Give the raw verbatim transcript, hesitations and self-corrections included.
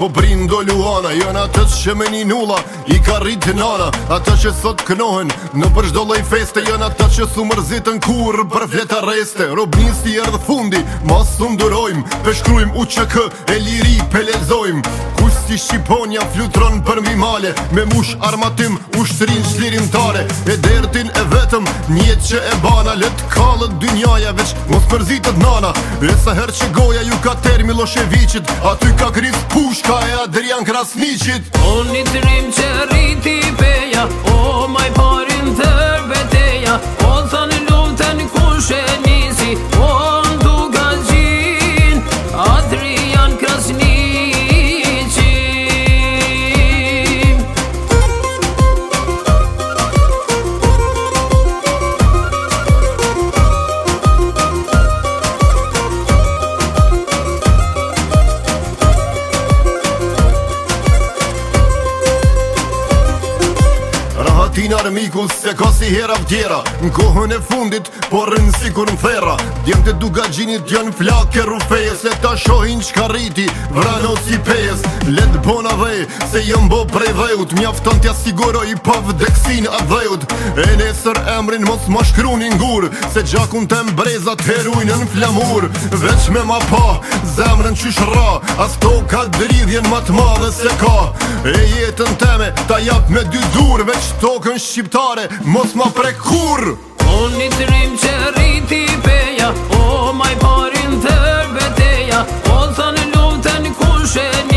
po brindo luana. Jën atës që me një nulla i ka rritë nana. Ata që sot kënohen në për çdo lloj feste. Jën ata që thu mërzitën kur për flet arreste. Robnisti erdhë fundi, mas thu ndurojmë. Peshkrujmë u që kë, e liri pelezojmë. Kusti Shqiponja flutron për mbi male. Me mush armatim ushtrin çlirimtare. E dertin e vetëm njetë që e bana. Let kallët dynjaja veç mos mërzitët nana. E sa her që goja ju ka ter Miloševićit, aty ka kris Pushka e Adrian Krasniqit. O një të rim që rriti peja, o maj parin tër beteja. O thënë luftën kush e nisi, o ndu ka gjin Adrian Krasniqit. Rahatin armiku se ka si hera vtjera. Në kohën e fundit, por rënë si kur në thera. Djemë të dugagjinit janë flake rufejes. Le ta shohin qka rriti, vrano si pejes. Let bona dhej, se jëm bo prej dhejut. Mjafton t'ja siguroj pa vdeksin a dhejut. E nesër emrin mos ma shkrunin gur, se gjakun tem brezat herujnë në flamur. Veç me ma pa, zemrën qysh ra, as to ka dridhjen ma t'madhe se ka. E jetën teme ta jap me dy dur, veç tokën shqiptare mos ma prek kur. O një të rim që rriti peja, o maj parin tër beteja. O thënë luftën kush e